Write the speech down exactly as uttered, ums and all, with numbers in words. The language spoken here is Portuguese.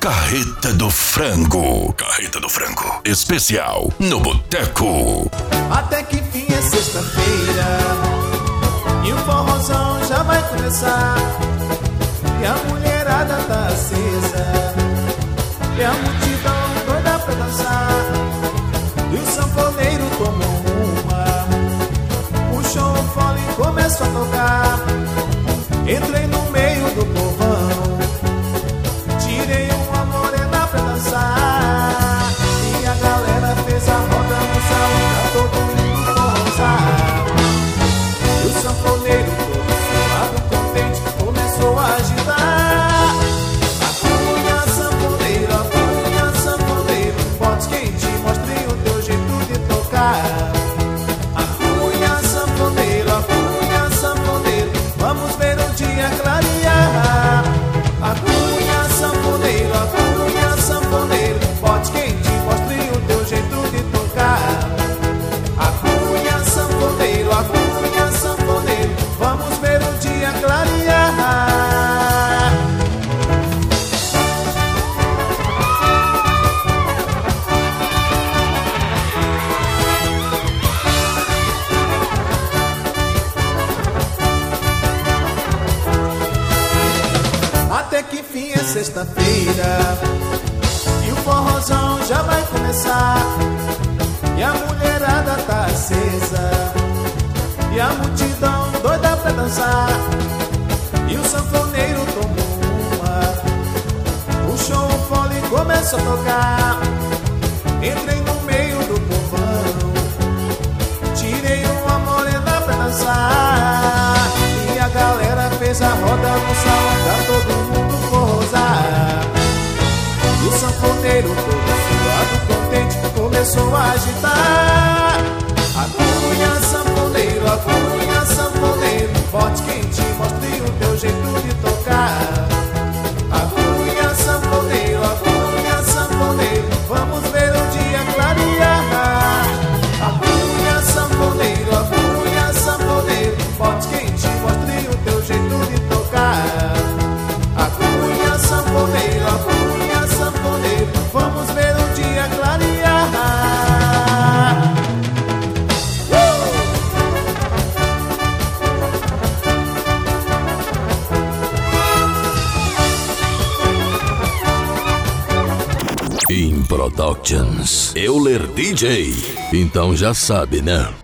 Carreta do Frango. Carreta do Frango. Especial no Boteco. Até que enfim é sexta-feira e o forrozão já vai começar. E a mulherada tá acesa e a multidão doida pra dançar. E o sanfoneiro tomou uma, puxou o fole e começou a tocar. Entrei no meio do povão, tirei uma morena pra dançar. E a galera fez a roda no salão pra todo mundo forrozar. E o sanfoneiro todo suado, contente, começou a agitar. A cunha sanfoneiro, a cunha sanfoneiro, bote quente, mostre o teu jeito de tocar. A cunha sanfoneiro, a cunha sanfoneiro, vamos ver o dia clarear. A cunha sanfoneiro, a cunha sanfoneiro, bote quente, mostre o teu jeito de tocar. A cunha sanfoneiro, a cunha sanfoneiro, vamos ver o dia clarear. Até que enfim é sexta-feira e o forrozão já vai começar. E a mulherada tá acesa e a multidão doida pra dançar. E o sanfoneiro tomou uma, puxou o fole e começou a tocar. Entrei no meio do povão, tirei uma morena pra dançar. E a galera fez a roda no salão pra todo mundo forrozar. E o sanfoneiro todo suado, contente, começou a agitar. A cunha sanfoneiro, a cunha sanfoneiro, bote quente, mostre o teu jeito de tocar. A cunha sanfoneiro, a cunha sanfoneiro, vamos ver o dia clarear. A cunha sanfoneiro, a cunha sanfoneiro, bote quente, mostre o teu jeito de tocar. A cunha sanfoneiro, a cunha sanfoneiro, vamos ver o dia clarear. In Productions. Euler D J. Então já sabe, né?